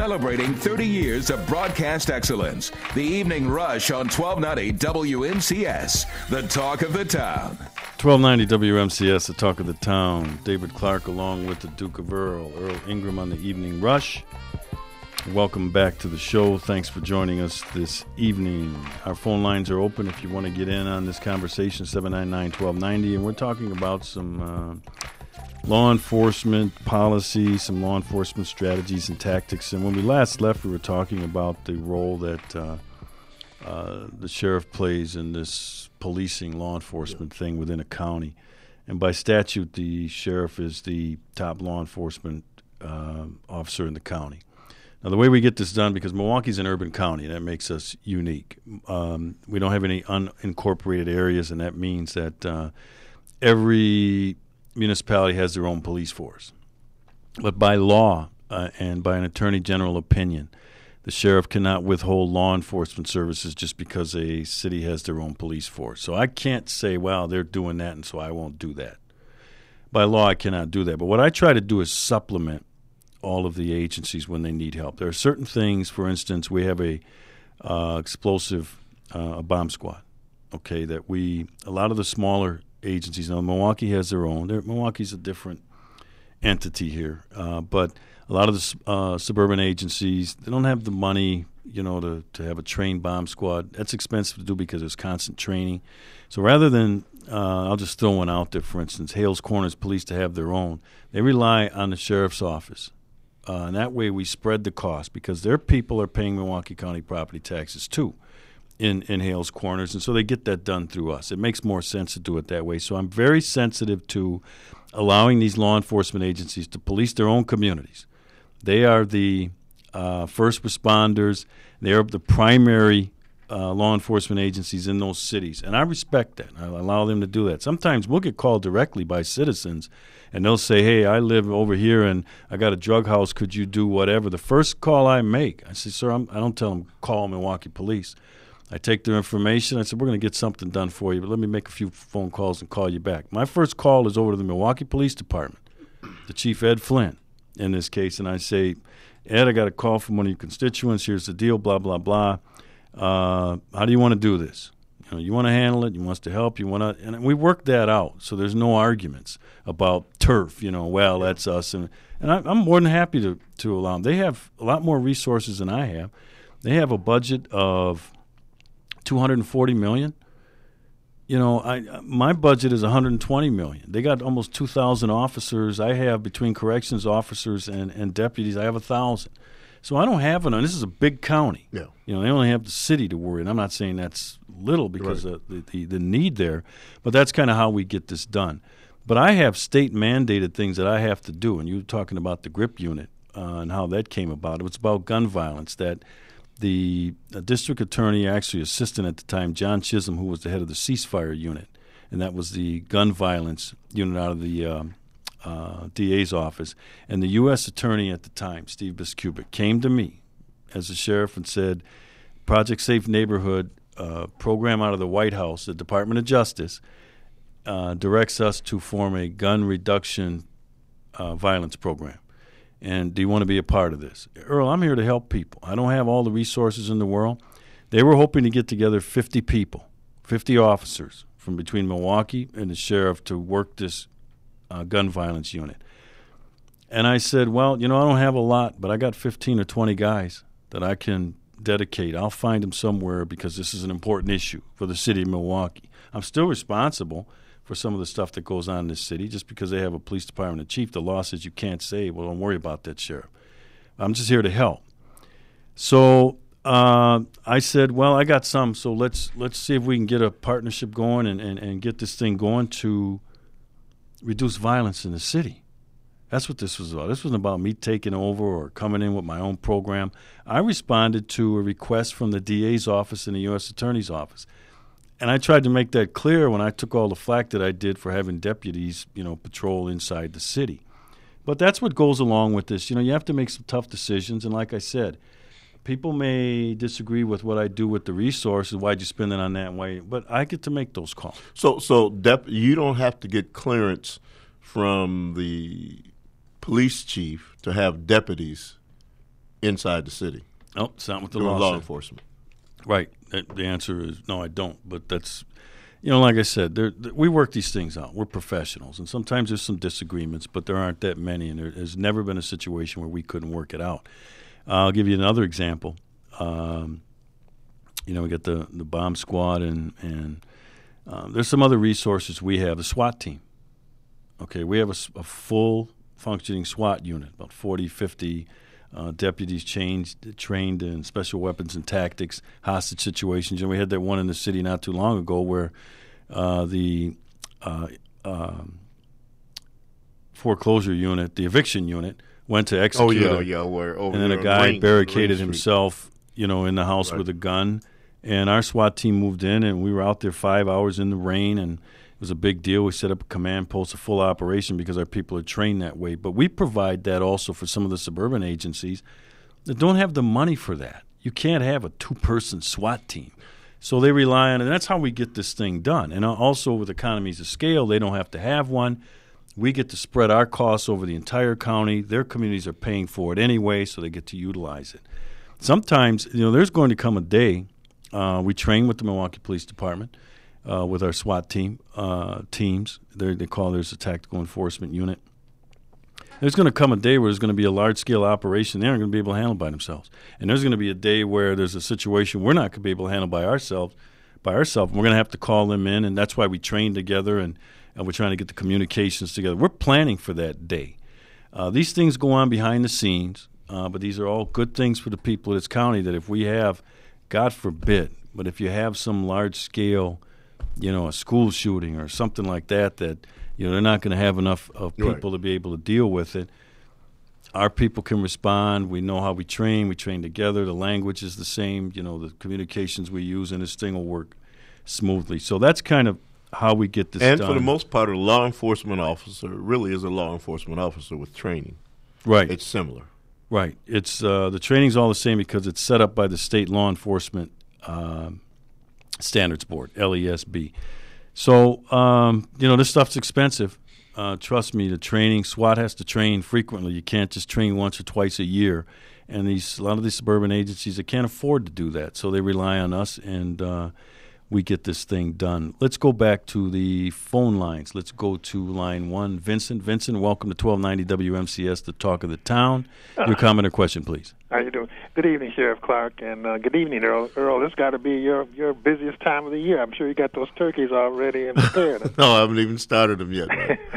celebrating 30 years of broadcast excellence. The Evening Rush on 1290 WMCS, the talk of the town. 1290 WMCS, the talk of the town. David Clark along with the Duke of Earl Ingram on the Evening Rush. Welcome back to the show. Thanks for joining us this evening. Our phone lines are open if you want to get in on this conversation, 799-1290. And we're talking about some law enforcement policy, some law enforcement strategies and tactics. And when we last left, we were talking about the role that the sheriff plays in this policing law enforcement thing within a county. And by statute, the sheriff is the top law enforcement officer in the county. Now, the way we get this done, because Milwaukee's an urban county, that makes us unique. We don't have any unincorporated areas, and that means that every municipality has their own police force. But by law and by an attorney general opinion, the sheriff cannot withhold law enforcement services just because a city has their own police force. So I can't say, well, they're doing that, and so I won't do that. By law, I cannot do that. But what I try to do is supplement all of the agencies when they need help. There are certain things, for instance, we have a explosive bomb squad, okay, that a lot of the smaller agencies, now Milwaukee has their own. Milwaukee's a different entity here, but a lot of the suburban agencies, they don't have the money, to have a trained bomb squad. That's expensive to do because there's constant training. So rather than, I'll just throw one out there, for instance, Hales Corners Police to have their own, they rely on the sheriff's office. And that way we spread the cost because their people are paying Milwaukee County property taxes too in Hales Corners, and so they get that done through us. It makes more sense to do it that way. So I'm very sensitive to allowing these law enforcement agencies to police their own communities. They are the first responders. They are the primary law enforcement agencies in those cities, and I respect that. I allow them to do that. Sometimes we'll get called directly by citizens, and they'll say, hey, I live over here, and I got a drug house. Could you do whatever? The first call I make, I say, sir, I don't tell them, call Milwaukee Police. I take their information. I said, we're going to get something done for you, but let me make a few phone calls and call you back. My first call is over to the Milwaukee Police Department, the Chief Ed Flynn in this case, and I say, Ed, I got a call from one of your constituents. Here's the deal, blah, blah, blah. How do you want to do this? You want to handle it? You want us to help? You want to? And we work that out, so there's no arguments about turf. Well, that's us, and I'm more than happy to allow them. They have a lot more resources than I have. They have a budget of $240 million. My budget is $120 million. They got almost 2,000 officers. I have between corrections officers and deputies, I have 1,000. So I don't have enough. This is a big county. Yeah. They only have the city to worry, and I'm not saying that's little because of the need there, but that's kind of how we get this done. But I have state-mandated things that I have to do, and you were talking about the GRIP unit and how that came about. It was about gun violence that the district attorney, actually assistant at the time, John Chisholm, who was the head of the ceasefire unit, and that was the gun violence unit out of the DA's office, and the U.S. attorney at the time, Steve Biskupic, came to me as a sheriff and said, Project Safe Neighborhood program out of the White House, the Department of Justice, directs us to form a gun reduction violence program. And do you want to be a part of this? Earl, I'm here to help people. I don't have all the resources in the world. They were hoping to get together 50 people, 50 officers from between Milwaukee and the sheriff to work this gun violence unit. And I said, well, I don't have a lot, but I got 15 or 20 guys that I can dedicate. I'll find them somewhere because this is an important issue for the city of Milwaukee. I'm still responsible for some of the stuff that goes on in this city. Just because they have a police department and chief, the law says you can't say, well, don't worry about that, sheriff. I'm just here to help. So I said, well, I got some, so let's see if we can get a partnership going and get this thing going to reduce violence in the city. That's what this was about. This wasn't about me taking over or coming in with my own program. I responded to a request from the DA's office and the U.S. Attorney's office. And I tried to make that clear when I took all the flack that I did for having deputies, patrol inside the city. But that's what goes along with this. You have to make some tough decisions. And like I said, people may disagree with what I do with the resources. Why'd you spend it on that way? But I get to make those calls. So you don't have to get clearance from the police chief to have deputies inside the city. Oh, it's not what the Doing law law says. enforcement. Right. The answer is no, I don't. But that's, like I said, we work these things out. We're professionals, and sometimes there's some disagreements, but there aren't that many, and there's never been a situation where we couldn't work it out. I'll give you another example. We got the bomb squad, and there's some other resources we have. The SWAT team. Okay, we have a full functioning SWAT unit, about 40, 50 deputies trained in special weapons and tactics, hostage situations. And we had that one in the city not too long ago where the foreclosure unit, the eviction unit, went to execute. And then a guy barricaded himself, in the house with a gun. And our SWAT team moved in, and we were out there 5 hours in the rain, and it was a big deal. We set up a command post, a full operation, because our people are trained that way. But we provide that also for some of the suburban agencies that don't have the money for that. You can't have a two-person SWAT team. So they rely on it, and that's how we get this thing done. And also with economies of scale, they don't have to have one. We get to spread our costs over the entire county. Their communities are paying for it anyway, so they get to utilize it. Sometimes, there's going to come a day. We train with the Milwaukee Police Department, with our SWAT teams. They call theirs a tactical enforcement unit. There's going to come a day where there's going to be a large-scale operation they aren't going to be able to handle by themselves. And there's going to be a day where there's a situation we're not going to be able to handle by ourselves. And we're going to have to call them in, and that's why we train together, and we're trying to get the communications together. We're planning for that day. These things go on behind the scenes, but these are all good things for the people of this county that if we have, God forbid, but if you have some large-scale, a school shooting or something like that, they're not going to have enough of people to be able to deal with it. Our people can respond. We know how we train. We train together. The language is the same. The communications we use, and this thing will work smoothly. So that's kind of how we get this done. And for the most part, a law enforcement officer really is a law enforcement officer with training. Right. It's similar. Right. It's the training's all the same because it's set up by the State Law Enforcement Standards Board, LESB. So, this stuff's expensive. Trust me, the training, SWAT has to train frequently. You can't just train once or twice a year. And a lot of these suburban agencies, they can't afford to do that. So they rely on us, and we get this thing done. Let's go back to the phone lines. Let's go to line one. Vincent, welcome to 1290 WMCS, the talk of the town. Your comment or question, please. How you doing? Good evening, Sheriff Clark, and good evening, Earl. Earl, this got to be your busiest time of the year. I'm sure you got those turkeys already and prepared. No, I haven't even started them yet.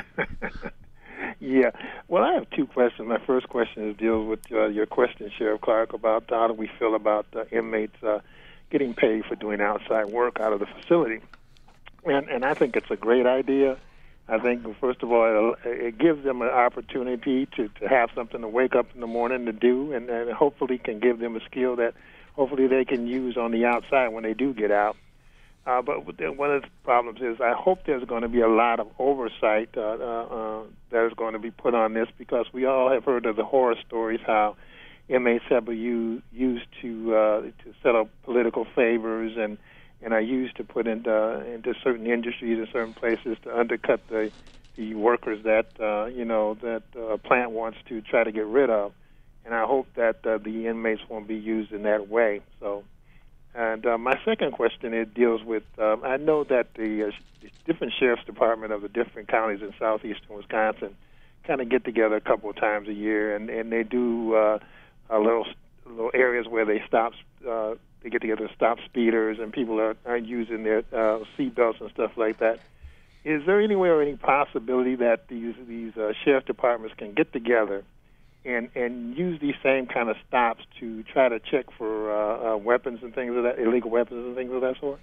Yeah. Well, I have two questions. My first question deals with your question, Sheriff Clark, about how do we feel about inmates getting paid for doing outside work out of the facility. And I think it's a great idea. I think, first of all, it gives them an opportunity to have something to wake up in the morning to do, and hopefully can give them a skill that hopefully they can use on the outside when they do get out. But one of the problems is I hope there's going to be a lot of oversight that is going to be put on this, because we all have heard of the horror stories how inmates have been used to set up political favors and are used to put into certain industries and certain places to undercut the workers that that a plant wants to try to get rid of. And I hope that the inmates won't be used in that way. So, and my second question deals with I know that the different sheriff's department of the different counties in southeastern Wisconsin kind of get together a couple of times a year, and they do little areas where they stop. They get together to stop speeders, and people are using their seatbelts and stuff like that. Is there any way or any possibility that these sheriff departments can get together and use these same kind of stops to try to check for weapons and things of that, illegal weapons and things of that sort?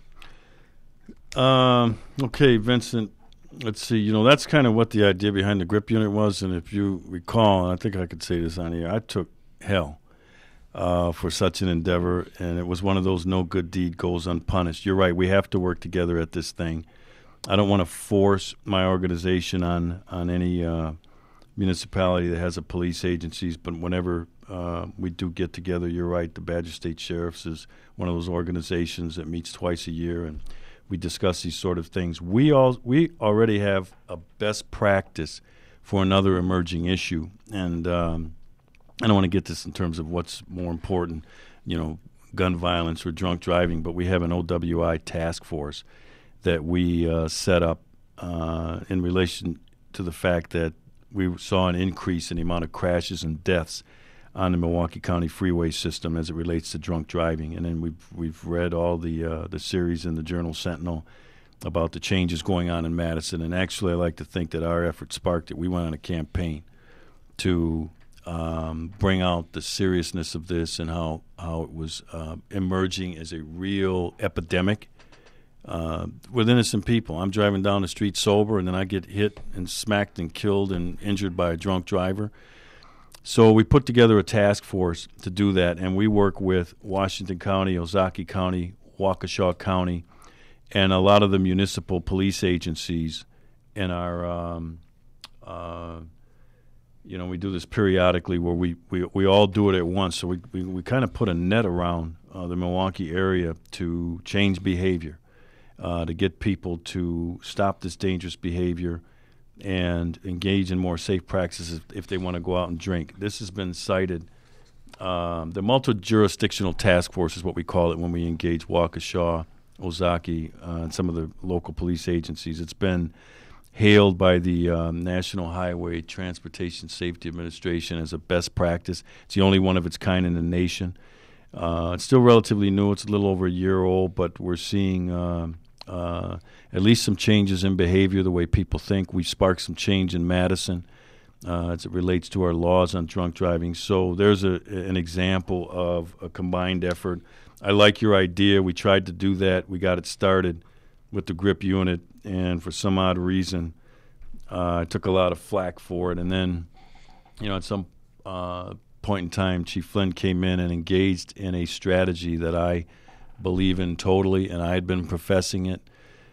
Okay, Vincent. Let's see. That's kind of what the idea behind the grip unit was. And if you recall, and I think I could say this on here, I took hell for such an endeavor, and it was one of those no good deed goes unpunished. You're right. We have to work together at this thing. I don't want to force my organization on any municipality that has a police agencies, but whenever we do get together, you're right, the Badger State Sheriffs is one of those organizations that meets twice a year, and we discuss these sort of things. We already have a best practice for another emerging issue, and I don't want to get this in terms of what's more important, gun violence or drunk driving, but we have an OWI task force that we set up in relation to the fact that we saw an increase in the amount of crashes and deaths on the Milwaukee County freeway system as it relates to drunk driving. And then we've read all the series in the Journal Sentinel about the changes going on in Madison. And actually, I like to think that our effort sparked it. We went on a campaign to bring out the seriousness of this and how it was emerging as a real epidemic with innocent people. I'm driving down the street sober, and then I get hit and smacked and killed and injured by a drunk driver. So we put together a task force to do that, and we work with Washington County, Ozaukee County, Waukesha County, and a lot of the municipal police agencies in our we do this periodically where we all do it at once. So we kind of put a net around the Milwaukee area to change behavior, to get people to stop this dangerous behavior and engage in more safe practices if they want to go out and drink. This has been cited. The multi-jurisdictional task force is what we call it when we engage Waukesha, Ozaukee, and some of the local police agencies. It's been hailed by the National Highway Transportation Safety Administration as a best practice. It's the only one of its kind in the nation. It's still relatively new. It's a little over a year old, but we're seeing at least some changes in behavior, the way people think. We sparked some change in Madison as it relates to our laws on drunk driving. So there's an example of a combined effort. I like your idea. We tried to do that. We got it started with the GRIP unit, and for some odd reason, I took a lot of flack for it. And then, at some point in time, Chief Flynn came in and engaged in a strategy that I believe in totally, and I had been professing it.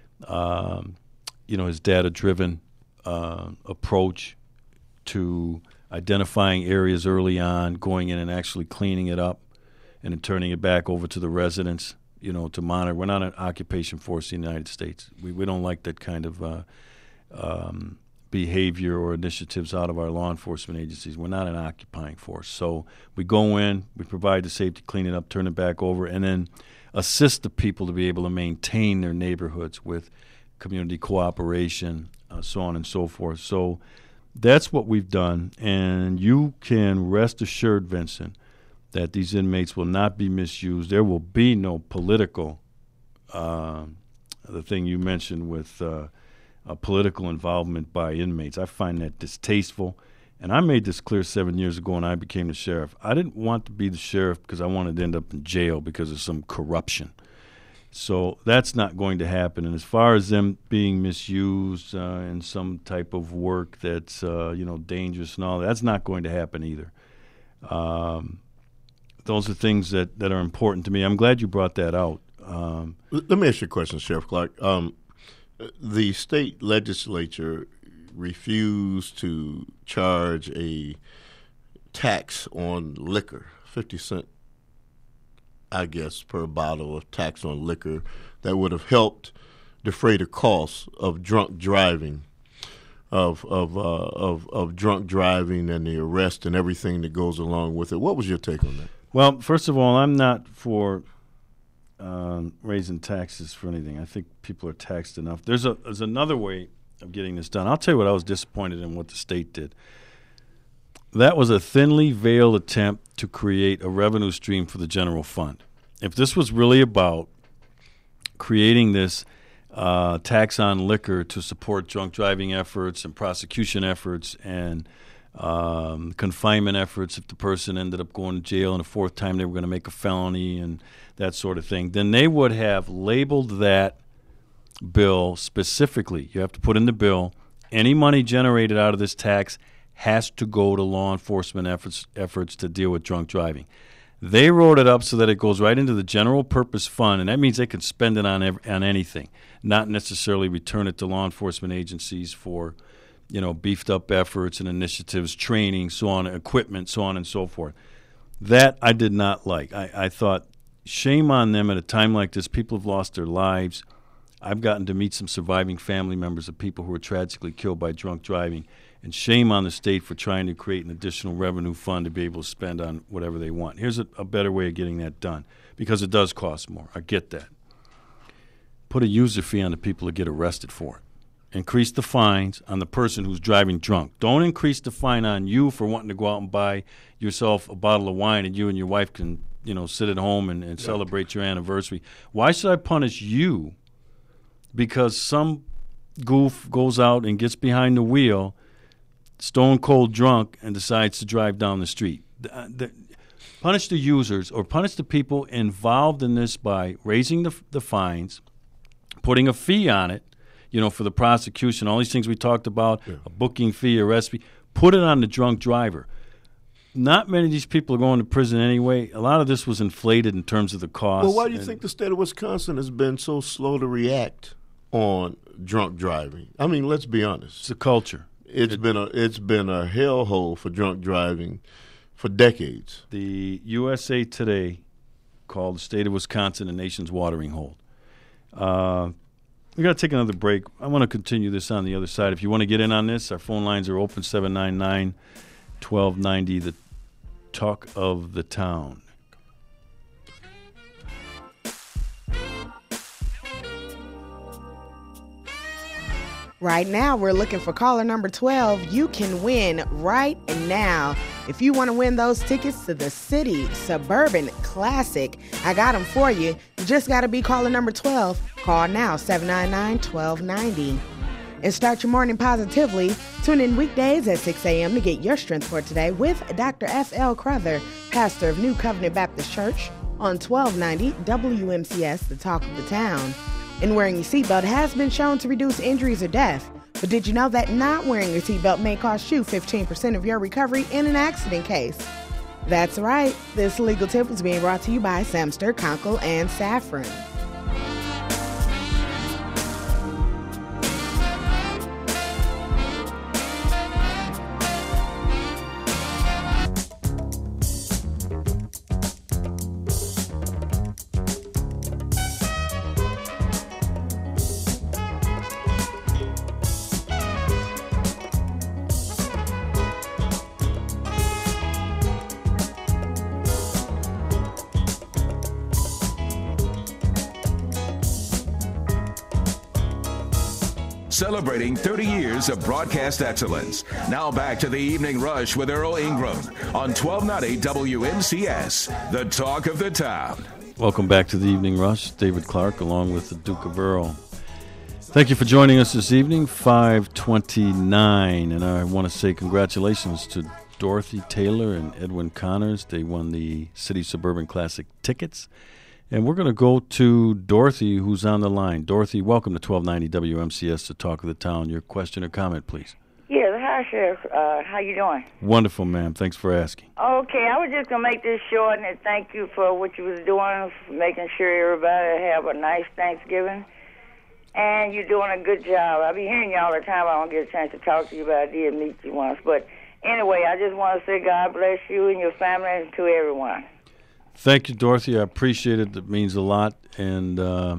His data-driven approach to identifying areas early on, going in and actually cleaning it up, and then turning it back over to the residents, to monitor. We're not an occupation force in the United States. We don't like that kind of behavior or initiatives out of our law enforcement agencies. We're not an occupying force. So we go in, we provide the safety, clean it up, turn it back over, and then assist the people to be able to maintain their neighborhoods with community cooperation, so on and so forth. So that's what we've done, and you can rest assured, Vincent, that these inmates will not be misused. There will be no political, the thing you mentioned with political involvement by inmates. I find that distasteful. And I made this clear 7 years ago when I became the sheriff. I didn't want to be the sheriff because I wanted to end up in jail because of some corruption. So that's not going to happen. And as far as them being misused in some type of work that's dangerous and all, that's not going to happen either. Those are things that are important to me. I'm glad you brought that out. Let me ask you a question, Sheriff Clark. The state legislature refused to charge a tax on liquor, 50 cents, I guess, per bottle of tax on liquor that would have helped defray the costs of drunk driving, of drunk driving and the arrest and everything that goes along with it. What was your take on that? Well, first of all, I'm not for raising taxes for anything. I think people are taxed enough. There's another way of getting this done. I'll tell you what I was disappointed in what the state did. That was a thinly veiled attempt to create a revenue stream for the general fund. If this was really about creating this tax on liquor to support drunk driving efforts and prosecution efforts and confinement efforts, if the person ended up going to jail and a fourth time they were going to make a felony and that sort of thing, then they would have labeled that bill specifically. You have to put in the bill, any money generated out of this tax has to go to law enforcement efforts to deal with drunk driving. They wrote it up so that it goes right into the general purpose fund, and that means they can spend it on anything, not necessarily return it to law enforcement agencies for, beefed up efforts and initiatives, training, so on, equipment, so on and so forth. That I did not like. I thought, shame on them at a time like this. People have lost their lives. I've gotten to meet some surviving family members of people who were tragically killed by drunk driving, And shame on the state for trying to create an additional revenue fund to be able to spend on whatever they want. Here's a better way of getting that done, because it does cost more. I get that. Put a user fee on the people that get arrested for it. Increase the fines on the person who's driving drunk. Don't increase the fine on you for wanting to go out and buy yourself a bottle of wine and you and your wife can, sit at home and celebrate your anniversary. Why should I punish you because some goof goes out and gets behind the wheel stone cold drunk and decides to drive down the street? Punish the users or punish the people involved in this by raising the fines, putting a fee on it, for the prosecution, all these things we talked about, a booking fee, arrest fee. Put it on the drunk driver. Not many of these people are going to prison anyway. A lot of this was inflated in terms of the cost. Well, why do you think the state of Wisconsin has been so slow to react on drunk driving? I mean, let's be honest. It's a culture. It's been a hellhole for drunk driving for decades. The USA Today called the state of Wisconsin the nation's watering hole. We got to take another break. I want to continue this on the other side. If you want to get in on this, our phone lines are open, 799-1290, the talk of the town. Right now, we're looking for caller number 12. You can win right now. If you want to win those tickets to the City Suburban Classic, I got them for you. You just got to be caller number 12. Call now, 799-1290. And start your morning positively. Tune in weekdays at 6 a.m. to get your strength for today with Dr. F.L. Crother, pastor of New Covenant Baptist Church, on 1290 WMCS, the talk of the town. And wearing your seatbelt has been shown to reduce injuries or death. But did you know that not wearing your seatbelt may cost you 15% of your recovery in an accident case? That's right. This legal tip is being brought to you by Samster, Conkle, and Saffron. Celebrating 30 years of broadcast excellence. Now back to the Evening Rush with Earl Ingram on 1290 WMCS, the talk of the town. Welcome back to the Evening Rush. David Clark along with the Duke of Earl. Thank you for joining us this evening, 5:29. And I want to say congratulations to Dorothy Taylor and Edwin Connors. They won the City Suburban Classic tickets. And we're going to go to Dorothy, who's on the line. Dorothy, welcome to 1290 WMCS, the talk of the town. Your question or comment, please. Yeah, hi, Sheriff. How you doing? Wonderful, ma'am. Thanks for asking. Okay, I was just going to make this short and thank you for what you was doing, for making sure everybody have a nice Thanksgiving. And you're doing a good job. I be hearing you all the time. I don't get a chance to talk to you, but I did meet you once. But anyway, I just want to say God bless you and your family and to everyone. Thank you, Dorothy. I appreciate it. It means a lot. And, I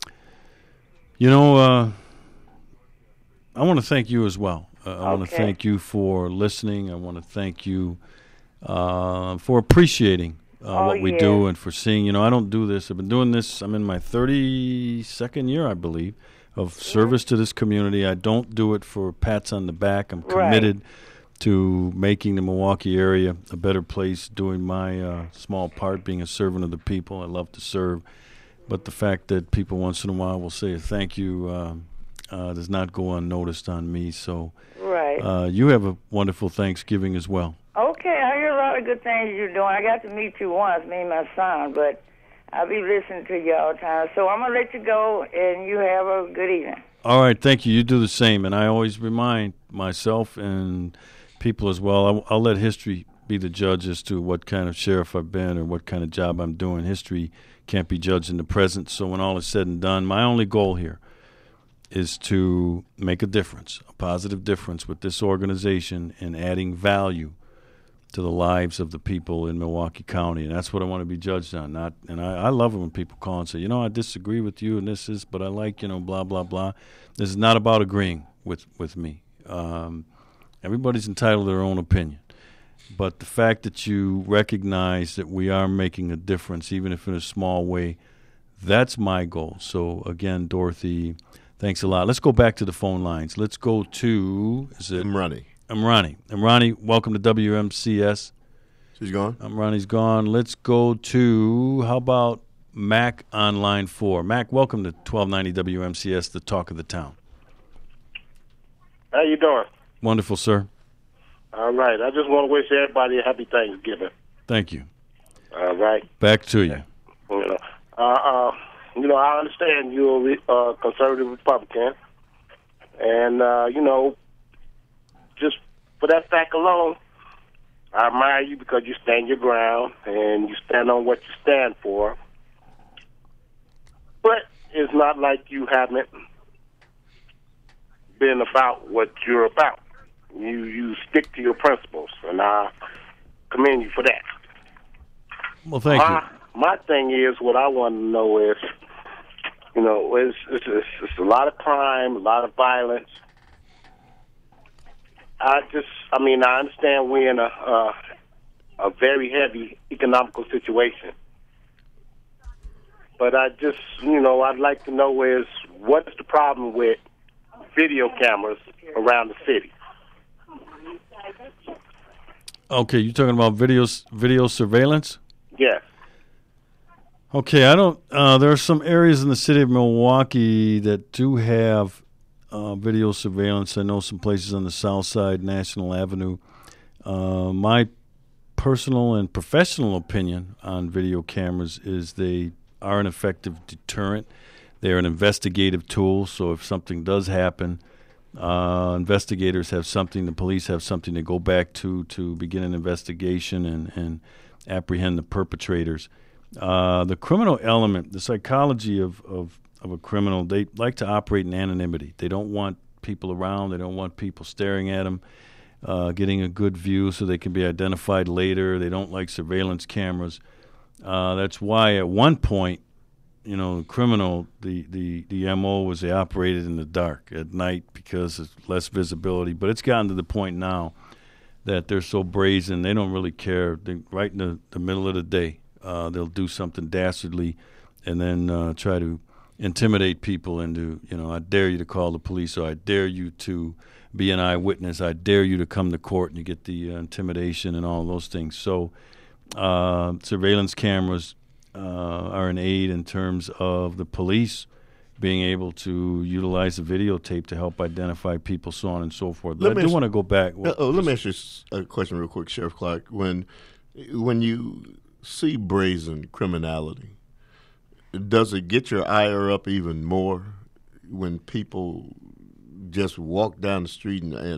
want to thank you as well. I want to thank you for listening. I want to thank you for appreciating what we do and for seeing. I don't do this. I've been doing this. I'm in my 32nd year, I believe, of service to this community. I don't do it for pats on the back. I'm committed to making the Milwaukee area a better place, doing my small part, being a servant of the people. I love to serve. But the fact that people once in a while will say a thank you does not go unnoticed on me. So you have a wonderful Thanksgiving as well. Okay, I hear a lot of good things you're doing. I got to meet you once, me and my son, but I'll be listening to you all the time. So I'm going to let you go, and you have a good evening. All right, thank you. You do the same. And I always remind myself and people as well, I'll let history be the judge as to what kind of sheriff I've been or what kind of job I'm doing. History can't be judged in the present. So when all is said and done, my only goal here is to make a difference, a positive difference with this organization and adding value to the lives of the people in Milwaukee County. And that's what I want to be judged on. I love it when people call and say, I disagree with you and this is, but I like, blah, blah, blah. This is not about agreeing with me. Everybody's entitled to their own opinion. But the fact that you recognize that we are making a difference, even if in a small way, that's my goal. So, again, Dorothy, thanks a lot. Let's go back to the phone lines. Let's go to, Imrani. Imrani, welcome to WMCS. She's gone? Imrani's gone. Let's go to, how about Mac on line 4. Mac, welcome to 1290 WMCS, the talk of the town. How you doing? Wonderful, sir. All right. I just want to wish everybody a happy Thanksgiving. Thank you. All right. Back to you. I understand you're a conservative Republican, and just for that fact alone, I admire you because you stand your ground and you stand on what you stand for. But it's not like you haven't been about what you're about. You stick to your principles, and I commend you for that. Well, thank you. My thing is, what I want to know is, it's a lot of crime, a lot of violence. I understand we're in a very heavy economical situation. But I'd like to know is, what is the problem with video cameras around the city? Okay, you're talking about video surveillance? Yes. Okay, there are some areas in the city of Milwaukee that do have video surveillance. I know some places on the south side, National Avenue. My personal and professional opinion on video cameras is they are an effective deterrent. They're an investigative tool, so if something does happen, investigators have something, the police have something to go back to begin an investigation and apprehend the perpetrators. The criminal element, the psychology of a criminal, they like to operate in anonymity. They don't want people around. They don't want people staring at them, getting a good view so they can be identified later. They don't like surveillance cameras. That's why at one point, criminal, the MO was they operated in the dark at night because of less visibility. But it's gotten to the point now that they're so brazen, they don't really care. Right in the middle of the day, they'll do something dastardly and then try to intimidate people into, I dare you to call the police, or I dare you to be an eyewitness, I dare you to come to court, and you get the intimidation and all those things. So surveillance cameras are an aid in terms of the police being able to utilize the videotape to help identify people, so on and so forth. But I do want to go back. Let me ask you a question real quick, Sheriff Clark. When you see brazen criminality, does it get your ire up even more when people just walk down the street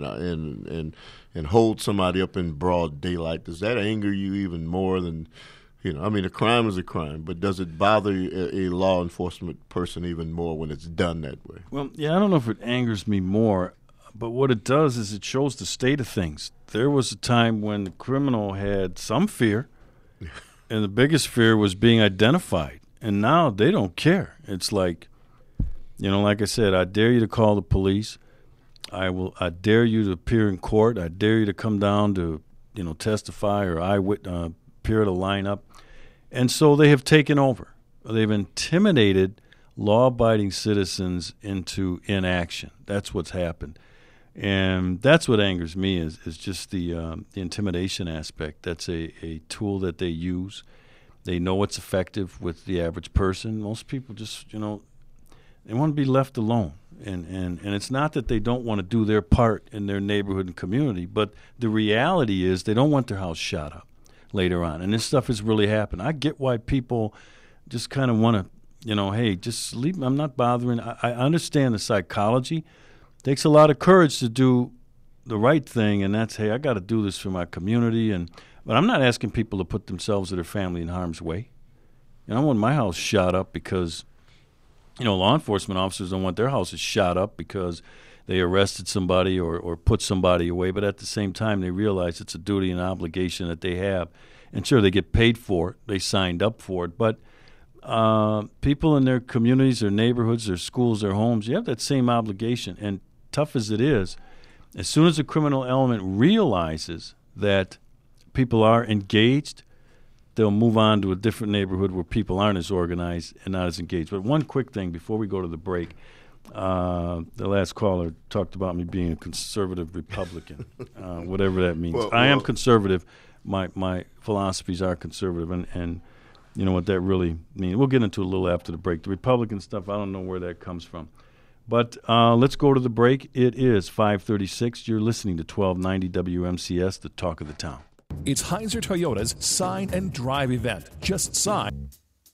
and hold somebody up in broad daylight? Does that anger you even more than, a crime is a crime, but does it bother a law enforcement person even more when it's done that way? Well, yeah, I don't know if it angers me more, but what it does is it shows the state of things. There was a time when the criminal had some fear, and the biggest fear was being identified. And now they don't care. It's like, like I said, I dare you to call the police. I dare you to appear in court. I dare you to come down to, testify or appear at a lineup. And so they have taken over. They've intimidated law-abiding citizens into inaction. That's what's happened. And that's what angers me is just the intimidation aspect. That's a tool that they use. They know it's effective with the average person. Most people just, they want to be left alone. And it's not that they don't want to do their part in their neighborhood and community, but the reality is they don't want their house shot up later on. And this stuff has really happened. I get why people just kind of want to, hey, just leave me. I'm not bothering. I understand the psychology. It takes a lot of courage to do the right thing, and that's, hey, I got to do this for my community. But I'm not asking people to put themselves or their family in harm's way. I don't want my house shot up because, law enforcement officers don't want their houses shot up because they arrested somebody or put somebody away. But at the same time, they realize it's a duty and obligation that they have. And sure, they get paid for it. They signed up for it. But people in their communities, their neighborhoods, their schools, their homes, you have that same obligation. And tough as it is, As soon as the criminal element realizes that people are engaged, they'll move on to a different neighborhood where people aren't as organized and not as engaged. But one quick thing before we go to the break. The last caller talked about me being a conservative Republican, whatever that means. I am conservative. My philosophies are conservative, and you know what that really means. We'll get into it a little after the break. The Republican stuff, I don't know where that comes from. But let's go to the break. It is 5:36. You're listening to 1290 WMCS, the talk of the town. It's Heiser Toyota's Sign and Drive event. Just sign.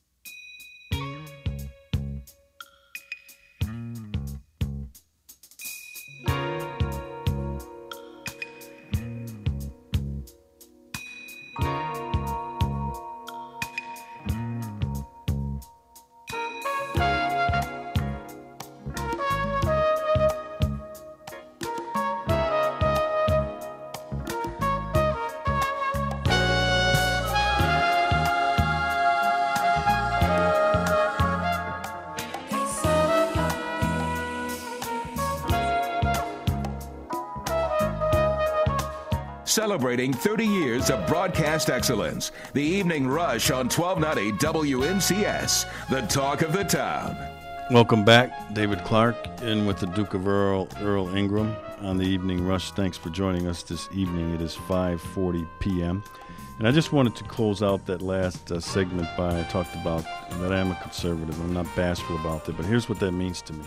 Celebrating 30 years of broadcast excellence. The Evening Rush on 1290 WMCS, the talk of the town. Welcome back. David Clark in with the Duke of Earl Ingram on the Evening Rush. Thanks for joining us this evening. It is 5:40 p.m. And I just wanted to close out that last segment by I talked about that I am a conservative. I'm not bashful about it, but here's what that means to me.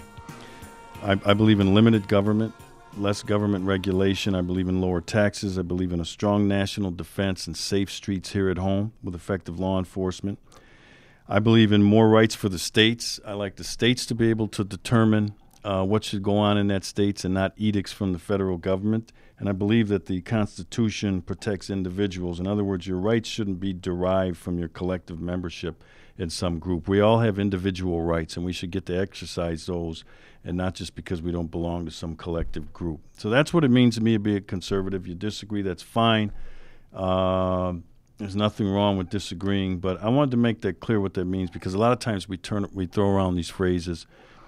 I believe in limited government, less government regulation. I believe in lower taxes. I believe in a strong national defense and safe streets here at home with effective law enforcement. I believe in more rights for the states. I like the states to be able to determine what should go on in that states and not edicts from the federal government. And I believe that the Constitution protects individuals. In other words, your rights shouldn't be derived from your collective membership in some group. We all have individual rights, and we should get to exercise those, and not just because we don't belong to some collective group. So that's what it means to me to be a conservative. You disagree, that's fine. There's nothing wrong with disagreeing, but I wanted to make that clear what that means, because a lot of times we throw around these phrases,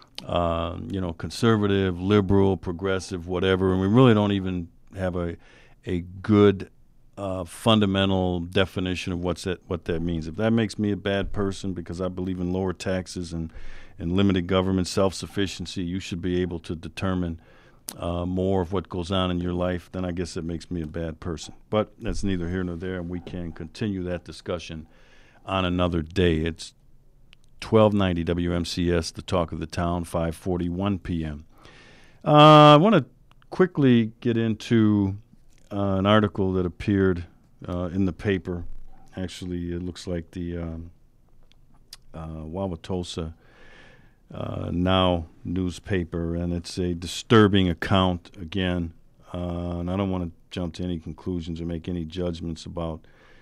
conservative, liberal, progressive, whatever, and we really don't even have a good fundamental definition of what that means. If that makes me a bad person because I believe in lower taxes and limited government, self-sufficiency, you should be able to determine more of what goes on in your life, then I guess it makes me a bad person. But that's neither here nor there, and we can continue that discussion on another day. It's 1290 WMCS, the talk of the town, 5:41 p.m. I want to quickly get into an article that appeared in the paper. Actually, it looks like the Wauwatosa Now newspaper, and it's a disturbing account again. And I don't want to jump to any conclusions or make any judgments about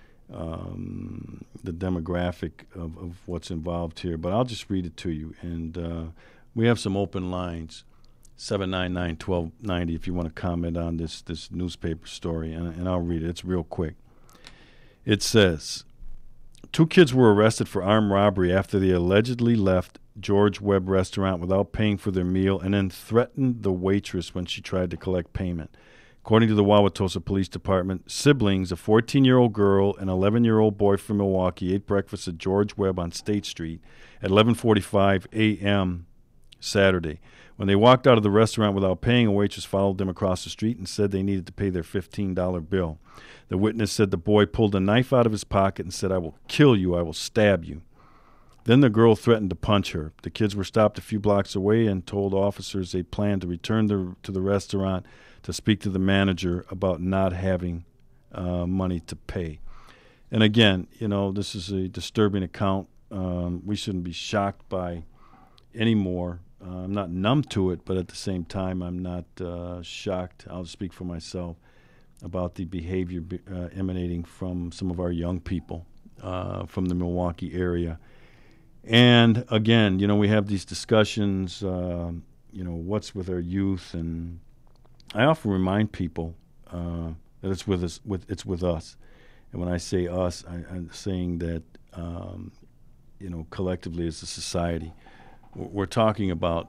the demographic of what's involved here, but I'll just read it to you. And we have some open lines, 799-1290, if you want to comment on this newspaper story, and I'll read it. It's real quick. It says, 2 kids were arrested for armed robbery after they allegedly left George Webb restaurant without paying for their meal and then threatened the waitress when she tried to collect payment. According to the Wauwatosa Police Department, siblings, a 14-year-old girl and an 11-year-old boy from Milwaukee, ate breakfast at George Webb on State Street at 11:45 a.m. Saturday. When they walked out of the restaurant without paying, a waitress followed them across the street and said they needed to pay their $15 bill. The witness said the boy pulled a knife out of his pocket and said, "I will kill you, I will stab you." Then the girl threatened to punch her. The kids were stopped a few blocks away and told officers they planned to return to the restaurant to speak to the manager about not having money to pay. And again, this is a disturbing account. We shouldn't be shocked by any more. I'm not numb to it, but at the same time, I'm not shocked. I'll speak for myself about the behavior emanating from some of our young people from the Milwaukee area. And again, we have these discussions, what's with our youth, and I often remind people that it's with us. It's with us, and when I say us, I'm saying that collectively as a society, we're talking about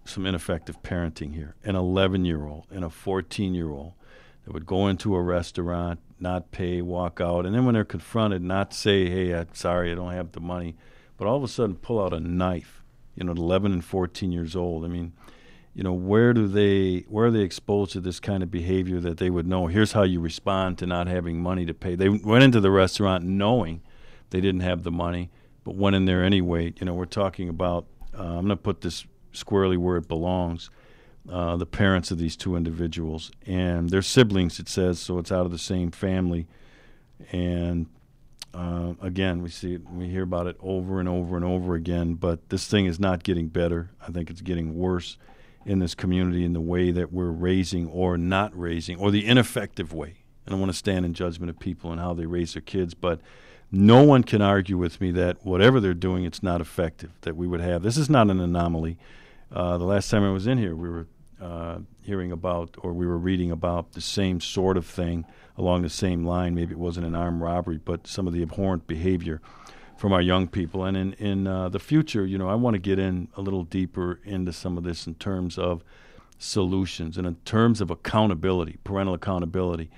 some ineffective parenting here. An 11-year-old and a 14-year-old that would go into a restaurant, not pay, walk out, and then when they're confronted, not say, hey, I'm sorry, I don't have the money, but all of a sudden pull out a knife, 11 and 14 years old. I mean, where are they exposed to this kind of behavior that they would know? Here's how you respond to not having money to pay. They went into the restaurant knowing they didn't have the money, but went in there anyway. We're talking about, I'm going to put this squarely where it belongs, the parents of these two individuals. And they're siblings, it says, so it's out of the same family. And again, we hear about it over and over and over again, but this thing is not getting better. I think it's getting worse in this community in the way that we're raising or not raising, or the ineffective way. I don't want to stand in judgment of people and how they raise their kids, but no one can argue with me that whatever they're doing, it's not effective, that we would have. This is not an anomaly. The last time I was in here, we were hearing about, or we were reading about the same sort of thing along the same line. Maybe it wasn't an armed robbery, but some of the abhorrent behavior from our young people. And in the future, I want to get in a little deeper into some of this in terms of solutions and in terms of accountability, parental accountability,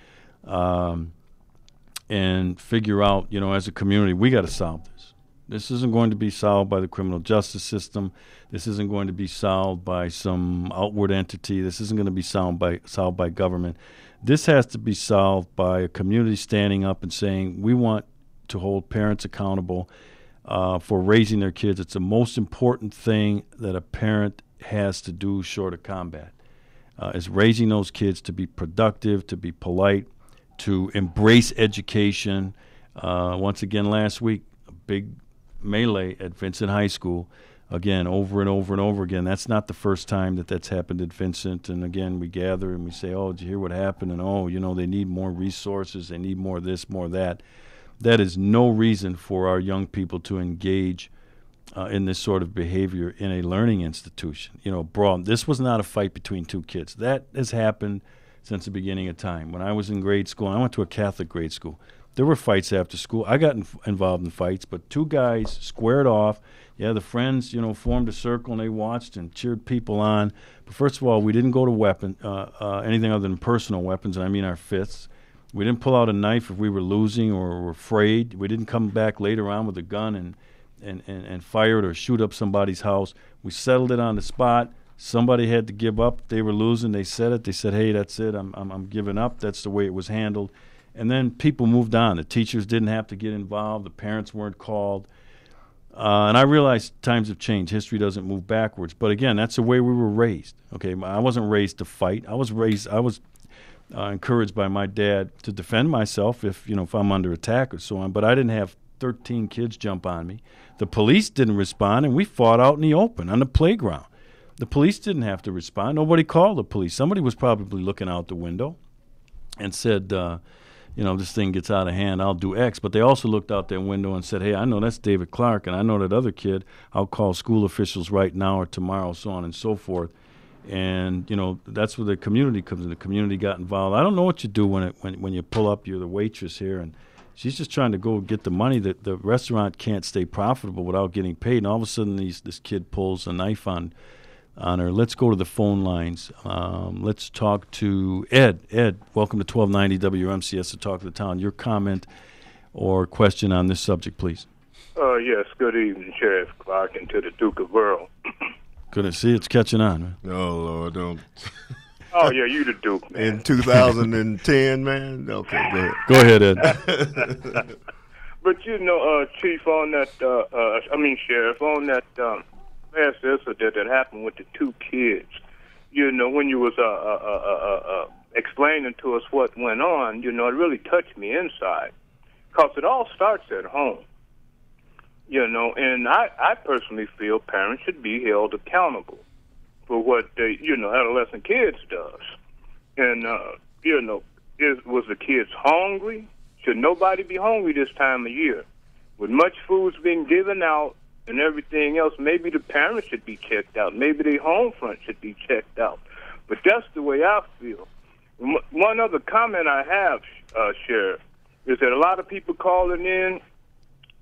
and figure out, as a community, we got to solve this. This isn't going to be solved by the criminal justice system. This isn't going to be solved by some outward entity. This isn't going to be solved by government. This has to be solved by a community standing up and saying, we want to hold parents accountable for raising their kids. It's the most important thing that a parent has to do short of combat, is raising those kids to be productive, to be polite, to embrace education. Once again, last week, a big melee at Vincent High School. Again, over and over and over again. That's not the first time that's happened at Vincent. And again, we gather and we say, oh, did you hear what happened? And, they need more resources. They need more this, more that. That is no reason for our young people to engage in this sort of behavior in a learning institution. This was not a fight between two kids. That has happened since the beginning of time. When I was in grade school, I went to a Catholic grade school. There were fights after school. I got involved in fights, but two guys squared off. Yeah, the friends, formed a circle and they watched and cheered people on. But first of all, we didn't go to anything other than personal weapons, and I mean our fists. We didn't pull out a knife if we were losing or were afraid. We didn't come back later on with a gun and fire it or shoot up somebody's house. We settled it on the spot. Somebody had to give up. They were losing. They said it. They said, hey, that's it. I'm giving up. That's the way it was handled. And then people moved on. The teachers didn't have to get involved. The parents weren't called. And I realized times have changed. History doesn't move backwards. But again, that's the way we were raised. Okay, I wasn't raised to fight. I was encouraged by my dad to defend myself if I'm under attack or so on. But I didn't have 13 kids jump on me. The police didn't respond, and we fought out in the open on the playground. The police didn't have to respond. Nobody called the police. Somebody was probably looking out the window and said, this thing gets out of hand, I'll do X. But they also looked out their window and said, hey, I know that's David Clark, and I know that other kid. I'll call school officials right now or tomorrow, so on and so forth. And, that's where the community comes in. The community got involved. I don't know what you do when you pull up, you're the waitress here, and she's just trying to go get the money. That the restaurant can't stay profitable without getting paid. And all of a sudden, this kid pulls a knife on her. Let's go to the phone lines. Let's talk to Ed. Ed, welcome to 1290 WMCS to Talk to the Town. Your comment or question on this subject, please. Yes, good evening, Sheriff Clark, and to the Duke of Earl. Good to see it's catching on, man. Oh, Lord, don't. Oh, yeah, you the Duke, man. In 2010, man? Okay, go ahead. Go ahead, Ed. But, Chief, on that, Sheriff, on that last incident that happened with the two kids, when you was explaining to us what went on, it really touched me inside. Because it all starts at home. And I personally feel parents should be held accountable for what they, adolescent kids does. And, was the kids hungry? Should nobody be hungry this time of year? With much food's being given out and everything else, maybe the parents should be checked out. Maybe the home front should be checked out. But that's the way I feel. One other comment I have, Sheriff, is that a lot of people calling in,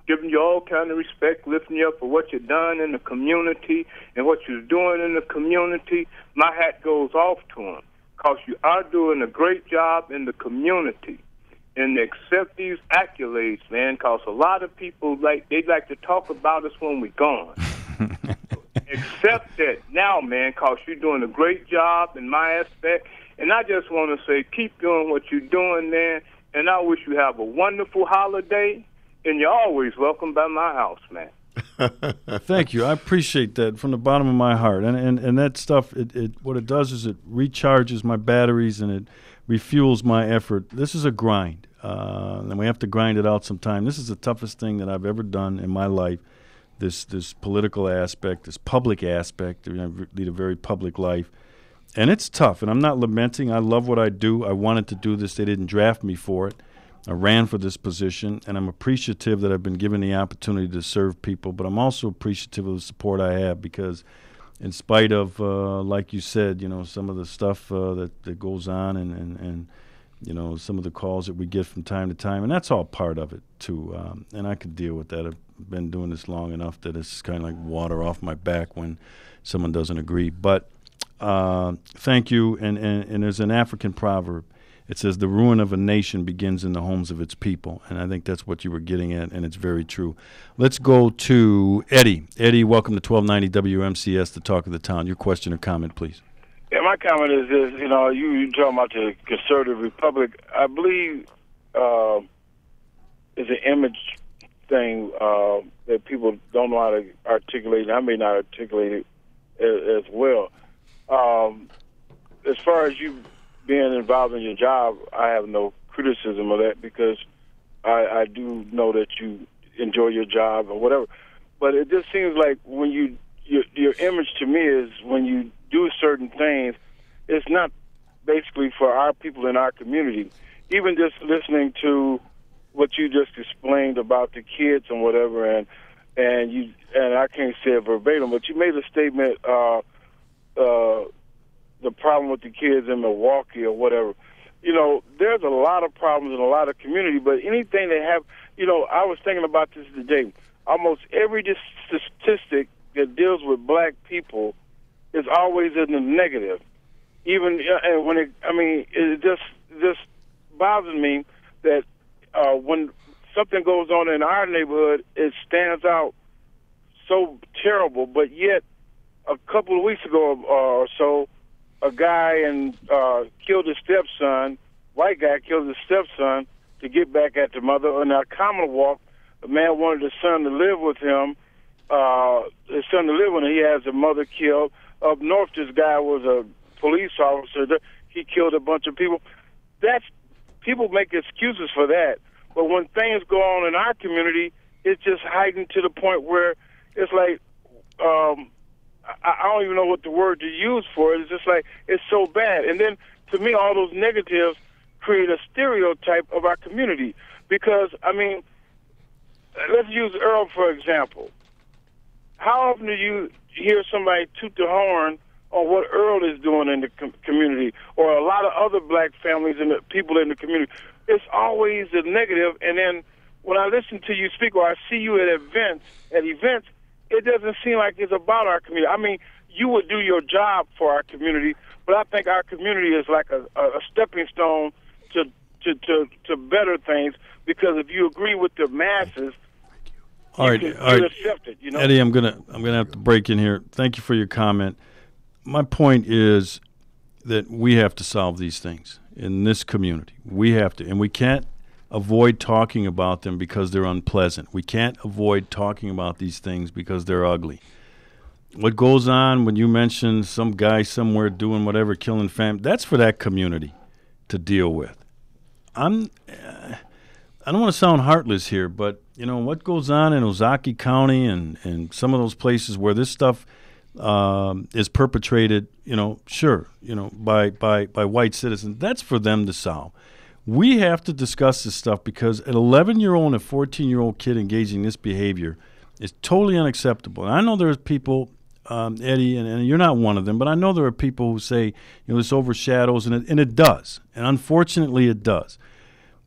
giving you all kind of respect, lifting you up for what you've done in the community and what you're doing in the community. My hat goes off to him because you are doing a great job in the community. And accept these accolades, man, because a lot of people, they like to talk about us when we're gone. Accept that now, man, because you're doing a great job in my aspect. And I just want to say, keep doing what you're doing, man. And I wish you have a wonderful holiday. And you're always welcome by my house, man. Thank you. I appreciate that from the bottom of my heart. And that stuff, what it does is it recharges my batteries and it refuels my effort. This is a grind, and we have to grind it out sometime. This is the toughest thing that I've ever done in my life, this political aspect, this public aspect. I lead a very public life. And it's tough, and I'm not lamenting. I love what I do. I wanted to do this. They didn't draft me for it. I ran for this position, and I'm appreciative that I've been given the opportunity to serve people, but I'm also appreciative of the support I have because in spite of, like you said, some of the stuff that goes on and some of the calls that we get from time to time, and that's all part of it, too. And I could deal with that. I've been doing this long enough that it's kind of like water off my back when someone doesn't agree. But thank you. And there's an African proverb. It says, the ruin of a nation begins in the homes of its people. And I think that's what you were getting at, and it's very true. Let's go to Eddie. Eddie, welcome to 1290 WMCS, the talk of the town. Your question or comment, please. Yeah, my comment is this, you talking about the conservative republic. I believe it's an image thing that people don't know how to articulate, and I may not articulate it as well. As far as you being involved in your job, I have no criticism of that because I do know that you enjoy your job or whatever. But it just seems like when your image to me is when you do certain things, it's not basically for our people in our community. Even just listening to what you just explained about the kids and whatever, and I can't say it verbatim, but you made a statement. The problem with the kids in Milwaukee or whatever. There's a lot of problems in a lot of community, but anything they have, I was thinking about this today. Almost every statistic that deals with black people is always in the negative. Even when it just bothers me that when something goes on in our neighborhood, it stands out so terrible, but yet a couple of weeks ago or so, a guy killed his stepson, white guy killed his stepson to get back at the mother. On our Commonwealth, the man wanted his son to live with him. He has a mother killed. Up north, this guy was a police officer. He killed a bunch of people. People make excuses for that. But when things go on in our community, it's just heightened to the point where it's like, I don't even know what the word to use for it. It's just like, it's so bad. And then, to me, all those negatives create a stereotype of our community. Because, let's use Earl, for example. How often do you hear somebody toot the horn on what Earl is doing in the community, or a lot of other black families and the people in the community? It's always a negative. And then when I listen to you speak, or I see you at events, it doesn't seem like it's about our community. You would do your job for our community, but I think our community is like a stepping stone to better things, because if you agree with the masses, all right. accept it. Eddie, I'm gonna have to break in here. Thank you for your comment. My point is that we have to solve these things in this community. We have to, and we can't avoid talking about them because they're unpleasant. We can't avoid talking about these things because they're ugly. What goes on when you mention some guy somewhere doing whatever, killing family, that's for that community to deal with. I don't want to sound heartless here, but what goes on in Ozaukee County and some of those places where this stuff is perpetrated, by white citizens, that's for them to solve. We have to discuss this stuff because an 11-year-old and a 14-year-old kid engaging in this behavior is totally unacceptable. And I know there's people, Eddie, and you're not one of them, but I know there are people who say, this overshadows, and it does. And unfortunately, it does.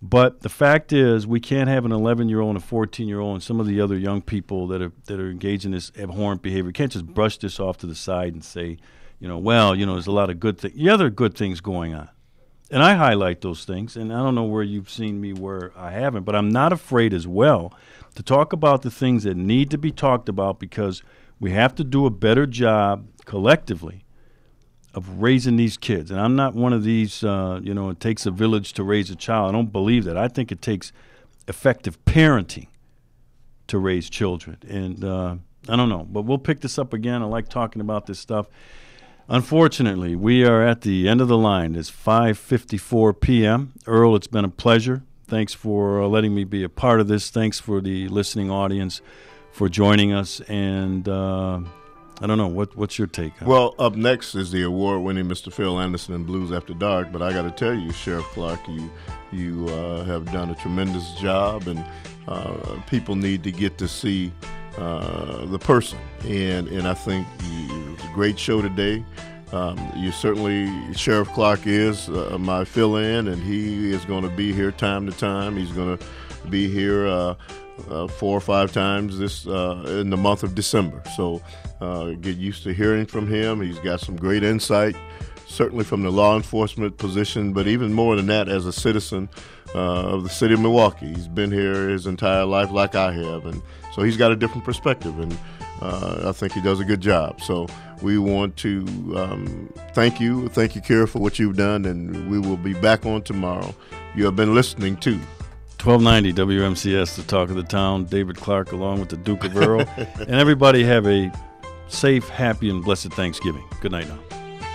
But the fact is, we can't have an 11-year-old and a 14-year-old and some of the other young people that are engaged in this abhorrent behavior. We can't just brush this off to the side and say, there's a lot of good things. Yeah, there are good things going on. And I highlight those things, and I don't know where you've seen me where I haven't, but I'm not afraid as well to talk about the things that need to be talked about, because we have to do a better job collectively of raising these kids. And I'm not one of these, it takes a village to raise a child. I don't believe that. I think it takes effective parenting to raise children. And I don't know, but we'll pick this up again. I like talking about this stuff. Unfortunately, we are at the end of the line. It's 5:54 p.m. Earl, it's been a pleasure. Thanks for letting me be a part of this. Thanks for the listening audience for joining us. And I don't know, what's your take on it? Well, up next is the award-winning Mr. Phil Anderson in Blues After Dark. But I got to tell you, Sheriff Clark, you have done a tremendous job, and people need to get to see the person. And I think it was a great show today. You certainly, Sheriff Clark is my fill-in, and he is going to be here time to time. He's going to be here 4 or 5 times in the month of December. So get used to hearing from him. He's got some great insight, certainly from the law enforcement position, but even more than that, as a citizen of the city of Milwaukee. He's been here his entire life like I have, and so he's got a different perspective, and I think he does a good job. So we want to thank you, Kira, for what you've done, and we will be back on tomorrow. You have been listening to 1290 WMCS, the talk of the town. David Clark along with the Duke of Earl. And everybody have a safe, happy, and blessed Thanksgiving. Good night now.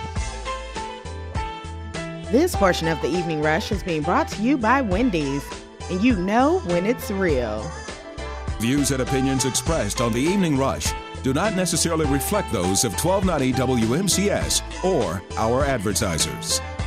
This portion of the Evening Rush is being brought to you by Wendy's, and you know when it's real. Views and opinions expressed on the Evening Rush do not necessarily reflect those of 1290 WMCS or our advertisers.